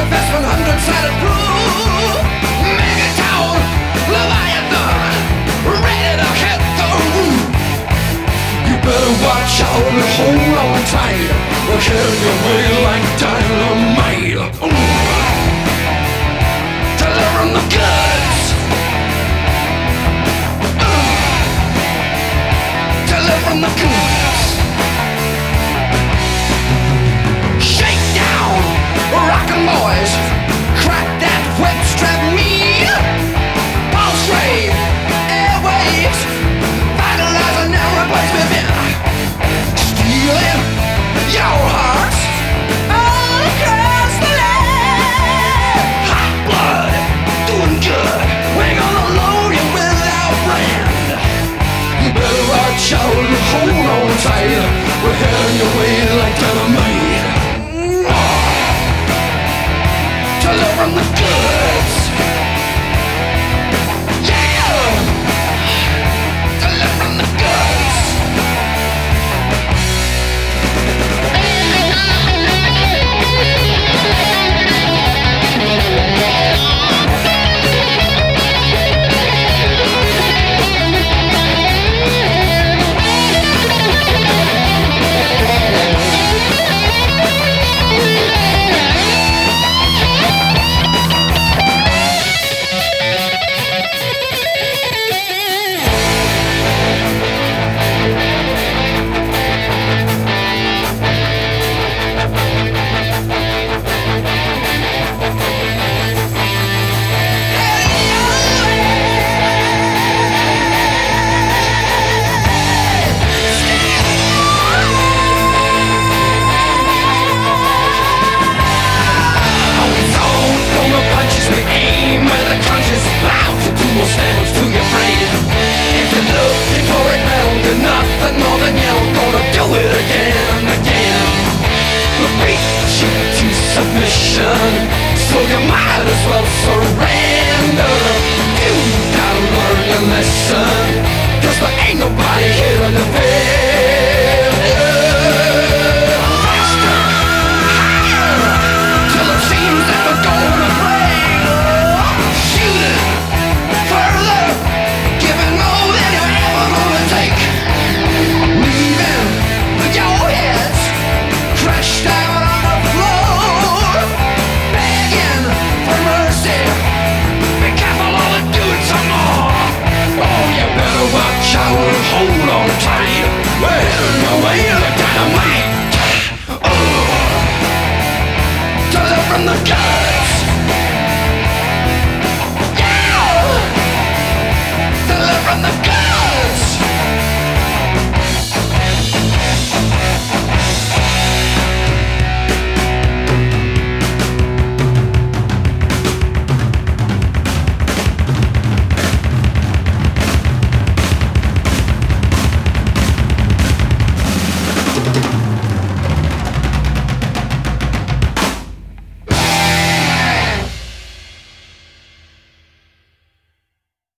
manifest 100-sided proof. Megaton, Leviathan, ready to hit the roof. You better watch out and hold on tight. We'll kill your way like dynamite. Delivering the goods. Delivering the goods. Shake down, rockin' boys. Crack that whip, strap me. Pulse rave, airwaves. Vitalizing and replace within. Stealing your hearts all across the land. Hot blood, doing good. We're gonna load you with our brand. You better watch out and hold on tight.